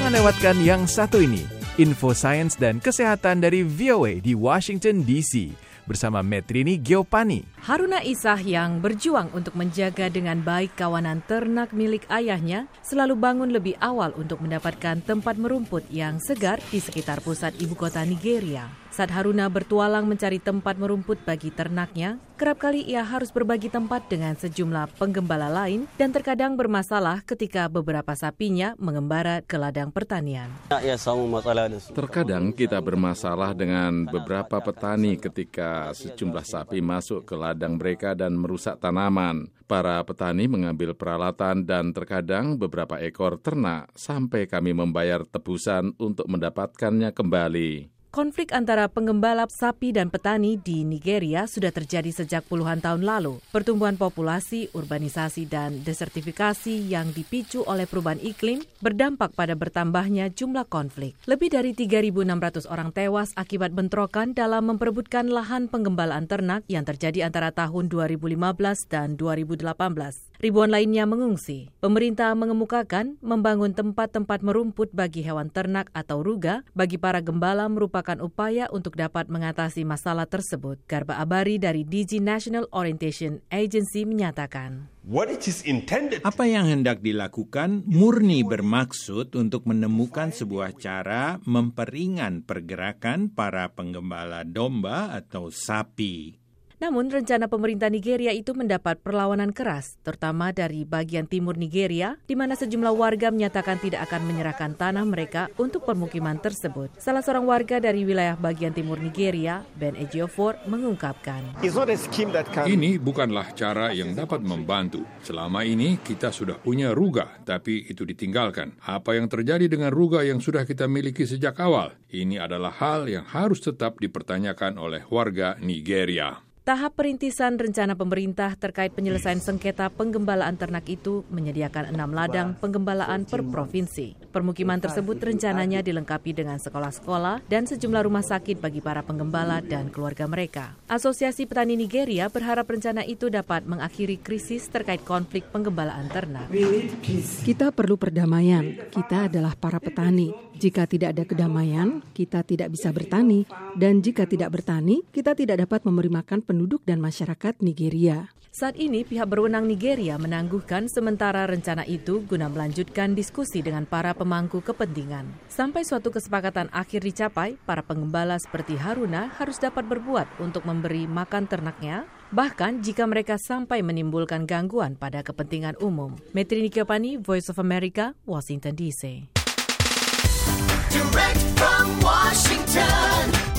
Jangan lewatkan yang satu ini, info sains dan kesehatan dari VOA di Washington DC bersama Metrini Giopani. Haruna Isah yang berjuang untuk menjaga dengan baik kawanan ternak milik ayahnya selalu bangun lebih awal untuk mendapatkan tempat merumput yang segar di sekitar pusat ibu kota Nigeria. Saat Haruna bertualang mencari tempat merumput bagi ternaknya, kerap kali ia harus berbagi tempat dengan sejumlah penggembala lain dan terkadang bermasalah ketika beberapa sapinya mengembara ke ladang pertanian. Terkadang kita bermasalah dengan beberapa petani ketika sejumlah sapi masuk ke ladang mereka dan merusak tanaman. Para petani mengambil peralatan dan terkadang beberapa ekor ternak sampai kami membayar tebusan untuk mendapatkannya kembali. Konflik antara penggembala sapi dan petani di Nigeria sudah terjadi sejak puluhan tahun lalu. Pertumbuhan populasi, urbanisasi, dan desertifikasi yang dipicu oleh perubahan iklim berdampak pada bertambahnya jumlah konflik. Lebih dari 3.600 orang tewas akibat bentrokan dalam memperebutkan lahan penggembalaan ternak yang terjadi antara tahun 2015 dan 2018. Ribuan lainnya mengungsi. Pemerintah mengemukakan membangun tempat-tempat merumput bagi hewan ternak atau ruga bagi para gembala merupakan upaya untuk dapat mengatasi masalah tersebut. Garba Abari dari DG National Orientation Agency menyatakan, apa yang hendak dilakukan murni bermaksud untuk menemukan sebuah cara memperingan pergerakan para penggembala domba atau sapi. Namun rencana pemerintah Nigeria itu mendapat perlawanan keras, terutama dari bagian timur Nigeria, di mana sejumlah warga menyatakan tidak akan menyerahkan tanah mereka untuk permukiman tersebut. Salah seorang warga dari wilayah bagian timur Nigeria, Ben Ejiofor, mengungkapkan, ini bukanlah cara yang dapat membantu. Selama ini kita sudah punya ruga, tapi itu ditinggalkan. Apa yang terjadi dengan ruga yang sudah kita miliki sejak awal? Ini adalah hal yang harus tetap dipertanyakan oleh warga Nigeria. Tahap perintisan rencana pemerintah terkait penyelesaian sengketa penggembalaan ternak itu menyediakan 6 ladang penggembalaan per provinsi. Permukiman tersebut rencananya dilengkapi dengan sekolah-sekolah dan sejumlah rumah sakit bagi para penggembala dan keluarga mereka. Asosiasi Petani Nigeria berharap rencana itu dapat mengakhiri krisis terkait konflik penggembalaan ternak. Kita perlu perdamaian. Kita adalah para petani. Jika tidak ada kedamaian, kita tidak bisa bertani. Dan jika tidak bertani, kita tidak dapat memberi makan penduduk dan masyarakat Nigeria. Saat ini pihak berwenang Nigeria menangguhkan sementara rencana itu guna melanjutkan diskusi dengan para pemangku kepentingan. Sampai suatu kesepakatan akhir dicapai, para penggembala seperti Haruna harus dapat berbuat untuk memberi makan ternaknya, bahkan jika mereka sampai menimbulkan gangguan pada kepentingan umum. Metrini Giopani, Voice of America, Washington DC. Direct from Washington.